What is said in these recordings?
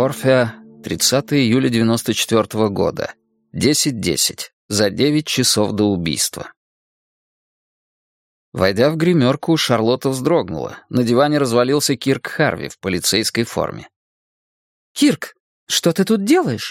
Филадельфия, 30 июля 94 года. 10:10. За 9 часов до убийства. Войдя в гримерку, Шарлотта вздрогнула. На диване развалился Кирк Харви в полицейской форме. «Кирк, что ты тут делаешь?»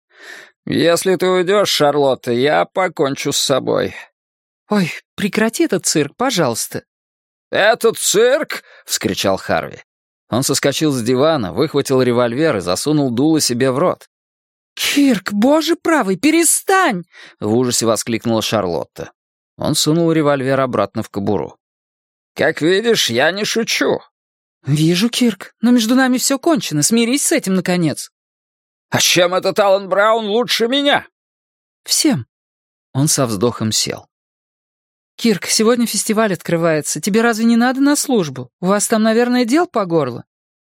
«Если ты уйдешь, Шарлотта, я покончу с собой». «Ой, прекрати этот цирк, пожалуйста». «Этот цирк?» — вскричал Харви. Он соскочил с дивана, выхватил револьвер и засунул дуло себе в рот. «Кирк, боже правый, перестань!» — в ужасе воскликнула Шарлотта. Он сунул револьвер обратно в кобуру. «Как видишь, я не шучу». «Вижу, Кирк, но между нами все кончено. Смирись с этим, наконец». «А чем этот Алан Браун лучше меня?» «Всем». Он со вздохом сел. «Кирк, сегодня фестиваль открывается. Тебе разве не надо на службу? У вас там, наверное, дел по горло».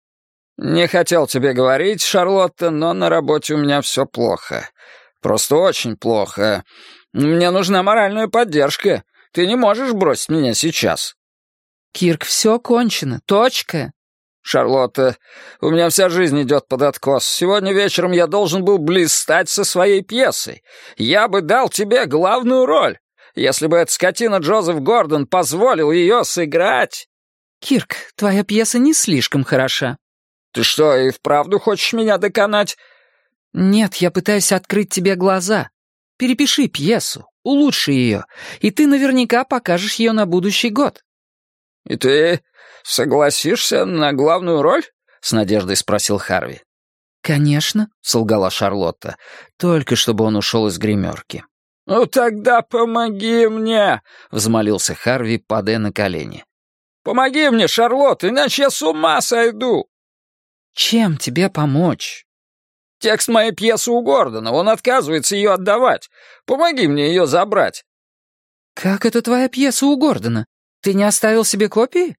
«Не хотел тебе говорить, Шарлотта, но на работе у меня все плохо. Просто очень плохо. Мне нужна моральная поддержка. Ты не можешь бросить меня сейчас». «Кирк, все кончено. Точка». «Шарлотта, у меня вся жизнь идет под откос. Сегодня вечером я должен был блистать со своей пьесой. Я бы дал тебе главную роль, если бы эта скотина Джозеф Гордон позволил ее сыграть». «Кирк, твоя пьеса не слишком хороша». «Ты что, и вправду хочешь меня доконать?» «Нет, я пытаюсь открыть тебе глаза. Перепиши пьесу, улучши ее, и ты наверняка покажешь ее на будущий год». «И ты согласишься на главную роль?» — с надеждой спросил Харви. «Конечно», — солгала Шарлотта, только чтобы он ушел из гримерки. «Ну тогда помоги мне!» — взмолился Харви, падая на колени. «Помоги мне, Шарлотта, иначе я с ума сойду!» «Чем тебе помочь?» «Текст моей пьесы у Гордона, он отказывается ее отдавать. Помоги мне ее забрать». «Как это твоя пьеса у Гордона? Ты не оставил себе копии?»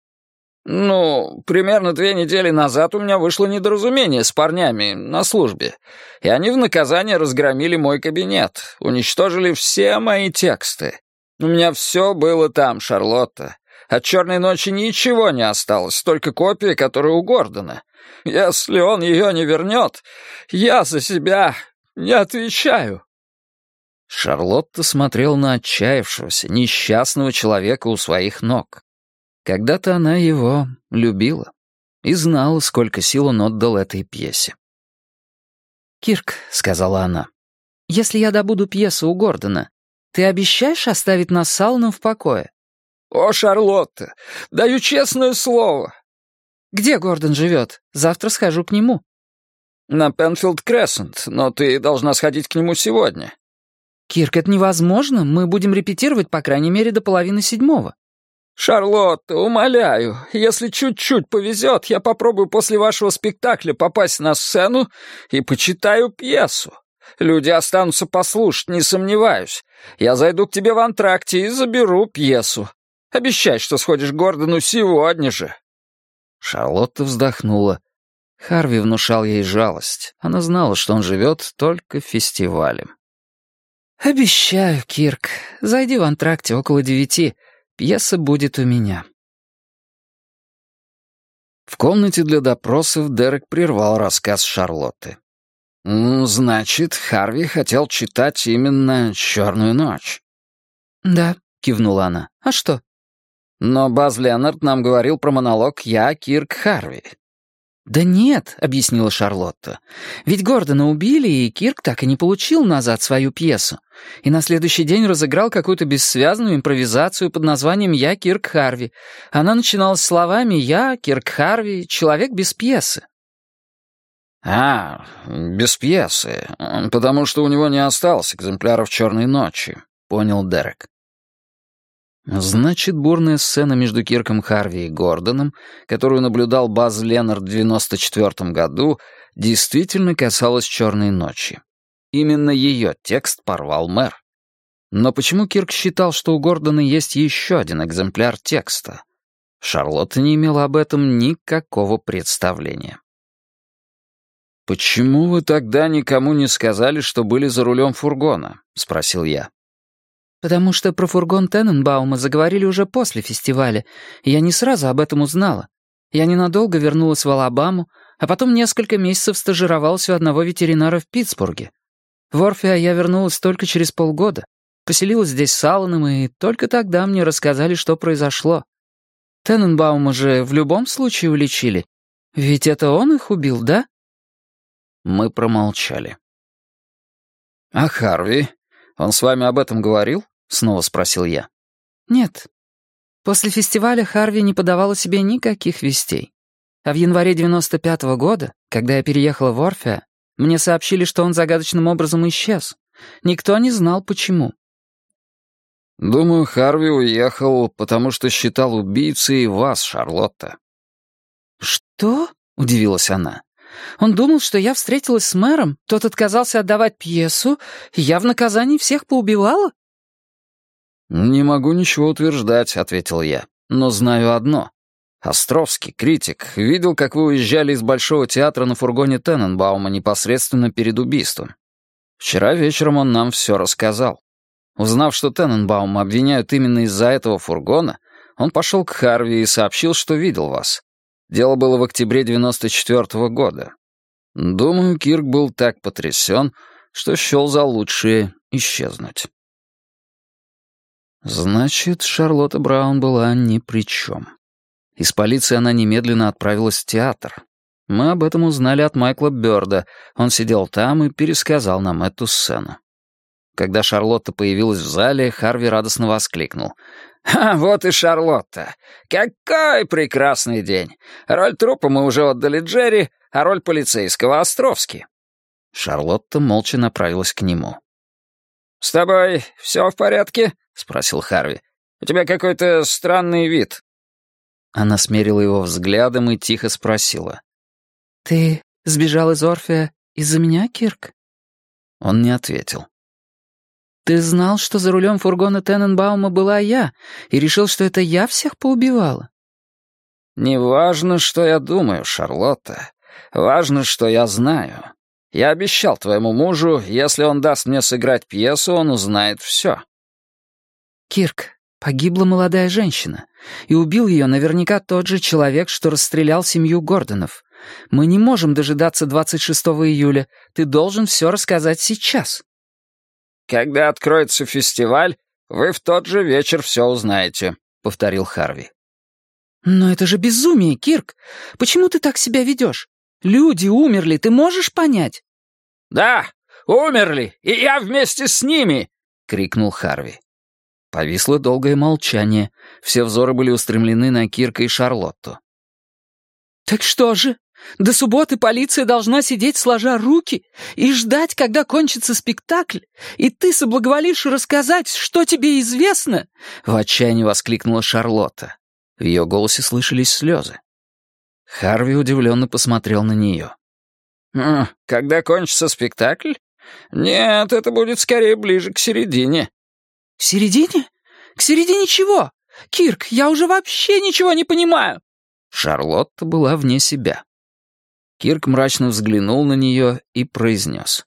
«Ну, примерно 2 недели назад у меня вышло недоразумение с парнями на службе, и они в наказание разгромили мой кабинет, уничтожили все мои тексты. У меня все было там, Шарлотта. От «Черной ночи» ничего не осталось, только копия, которая у Гордона. Если он ее не вернет, я за себя не отвечаю». Шарлотта смотрела на отчаявшегося, несчастного человека у своих ног. Когда-то она его любила и знала, сколько сил он отдал этой пьесе. «Кирк», — сказала она, — «если я добуду пьесу у Гордона, ты обещаешь оставить нас с Алланом в покое?» «О, Шарлотта, даю честное слово». «Где Гордон живет? Завтра схожу к нему». «На Пенфилд-Крессент, но ты должна сходить к нему сегодня». «Кирк, это невозможно. Мы будем репетировать, по крайней мере, до 6:30». «Шарлотта, умоляю, если чуть-чуть повезет, я попробую после вашего спектакля попасть на сцену и почитаю пьесу. Люди останутся послушать, не сомневаюсь. Я зайду к тебе в антракте и заберу пьесу. Обещай, что сходишь к Гордону сегодня же». Шарлотта вздохнула. Харви внушал ей жалость. Она знала, что он живет только фестивалем. «Обещаю, Кирк. Зайди в антракте около 9. Пьеса будет у меня». В комнате для допросов Дерек прервал рассказ Шарлотты. «Значит, Харви хотел читать именно «Черную ночь». «Да», — кивнула она. «А что?» «Но Баз Леннард нам говорил про монолог «Я Кирк Харви». «Да нет», — объяснила Шарлотта. «Ведь Гордона убили, и Кирк так и не получил назад свою пьесу. И на следующий день разыграл какую-то бессвязную импровизацию под названием «Я Кирк Харви». Она начиналась словами «Я Кирк Харви, человек без пьесы». Без пьесы, потому что у него не осталось экземпляров «Черной ночи», — понял Дерек. Значит, бурная сцена между Кирком Харви и Гордоном, которую наблюдал Баз Леннард в 94 году, действительно касалась «Черной ночи». Именно ее текст порвал мэр. Но почему Кирк считал, что у Гордона есть еще один экземпляр текста? Шарлотта не имела об этом никакого представления. «Почему вы тогда никому не сказали, что были за рулем фургона?» — спросил я. «Потому что про фургон Тененбаума заговорили уже после фестиваля, и я не сразу об этом узнала. Я ненадолго вернулась в Алабаму, а потом несколько месяцев стажировалась у одного ветеринара в Питтсбурге. В Орфеа я вернулась только через полгода, поселилась здесь с Алланом, и только тогда мне рассказали, что произошло. Тененбаума же в любом случае уличили. Ведь это он их убил, да?» Мы промолчали. «А Харви? Он с вами об этом говорил?» — снова спросил я. «Нет. После фестиваля Харви не подавала себе никаких вестей. А в январе 95-го года, когда я переехала в Орфеа, мне сообщили, что он загадочным образом исчез. Никто не знал, почему». «Думаю, Харви уехал, потому что считал убийцей вас, Шарлотта». «Что?» — удивилась она. «Он думал, что я встретилась с мэром, тот отказался отдавать пьесу, и я в наказании всех поубивала?» «Не могу ничего утверждать», — ответил я, — «но знаю одно. Островский, критик, видел, как вы уезжали из Большого театра на фургоне Тененбаума непосредственно перед убийством. Вчера вечером он нам все рассказал. Узнав, что Тененбаума обвиняют именно из-за этого фургона, он пошел к Харви и сообщил, что видел вас. Дело было в октябре 94-го года. Думаю, Кирк был так потрясен, что счел за лучшее исчезнуть». Значит, Шарлотта Браун была ни при чем. Из полиции она немедленно отправилась в театр. Мы об этом узнали от Майкла Бёрда. Он сидел там и пересказал нам эту сцену. Когда Шарлотта появилась в зале, Харви радостно воскликнул. «А, вот и Шарлотта! Какой прекрасный день! Роль трупа мы уже отдали Джерри, а роль полицейского — Островский». Шарлотта молча направилась к нему. «С тобой все в порядке?» — спросил Харви. «У тебя какой-то странный вид». Она смерила его взглядом и тихо спросила. «Ты сбежал из Орфеа из-за меня, Кирк?» Он не ответил. «Ты знал, что за рулем фургона Тененбаума была я, и решил, что это я всех поубивала?» «Не важно, что я думаю, Шарлотта. Важно, что я знаю. Я обещал твоему мужу, если он даст мне сыграть пьесу, он узнает все». «Кирк, погибла молодая женщина, и убил ее наверняка тот же человек, что расстрелял семью Гордонов. Мы не можем дожидаться 26 июля. Ты должен все рассказать сейчас». «Когда откроется фестиваль, вы в тот же вечер все узнаете», — повторил Харви. «Но это же безумие, Кирк! Почему ты так себя ведешь? Люди умерли, ты можешь понять?» «Да, умерли, и я вместе с ними!» — крикнул Харви. Повисло долгое молчание. Все взоры были устремлены на Кирка и Шарлотту. «Так что же? До субботы полиция должна сидеть сложа руки и ждать, когда кончится спектакль, и ты соблаговолишь рассказать, что тебе известно?» В отчаянии воскликнула Шарлотта. В ее голосе слышались слезы. Харви удивленно посмотрел на нее. «Когда кончится спектакль? Нет, это будет скорее ближе к середине». «К середине? К середине чего? Кирк, я уже вообще ничего не понимаю!» Шарлотта была вне себя. Кирк мрачно взглянул на нее и произнес.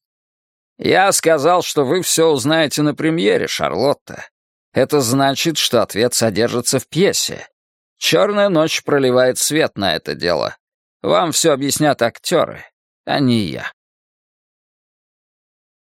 «Я сказал, что вы все узнаете на премьере, Шарлотта. Это значит, что ответ содержится в пьесе. «Черная ночь» проливает свет на это дело. Вам все объяснят актеры, а не я».